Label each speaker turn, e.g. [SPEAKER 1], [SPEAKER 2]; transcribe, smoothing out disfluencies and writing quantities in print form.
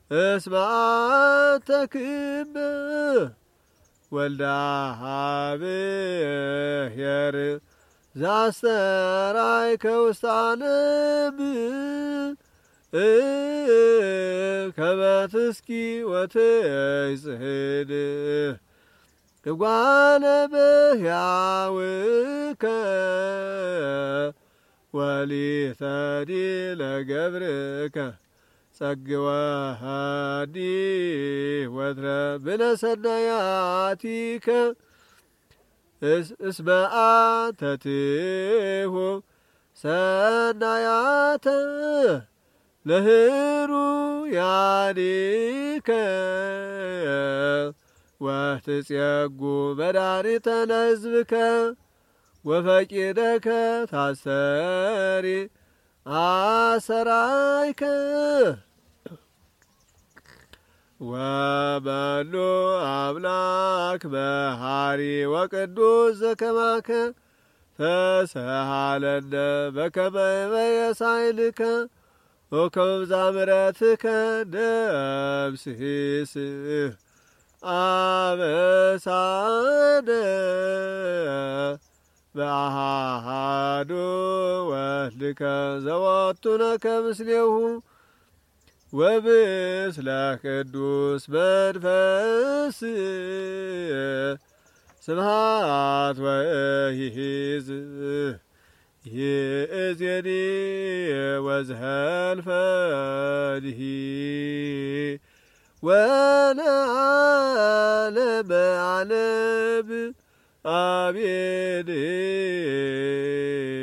[SPEAKER 1] እስማዓት ተክብ ወልዳ ብሔር ዛስተራይ ከውስታነብ ከመትስኪ ወትይጽህድ እጓለ በሕያውከ ወሊተዲ ለገብርከ ጸግወሃዲ ወትረ ብለሰናያቲከ እስመዓት ተትሁ ሰናያተ ለህሩያኒከ ወትጼጉ መድኃኒተ ለሕዝብከ ወፈቂደከ ታሰሪ አሰራይከ ወመኑ አምላክ መሐሪ ወቅዱስ ዘከማከ ተሰሃለነ በከመ በየሳይልከ ወከመ ምሕረትከ ደምስስ አበሳነ በአሐዱ ወልድከ ዘወቱነከ ምስሌሁ ወብስለ ቅዱስ መንፈስ ስብሐት ወይሂዝ ይእዜኒ ወዝኀልፈኒ ወለዓለመ ዓለም አሜን።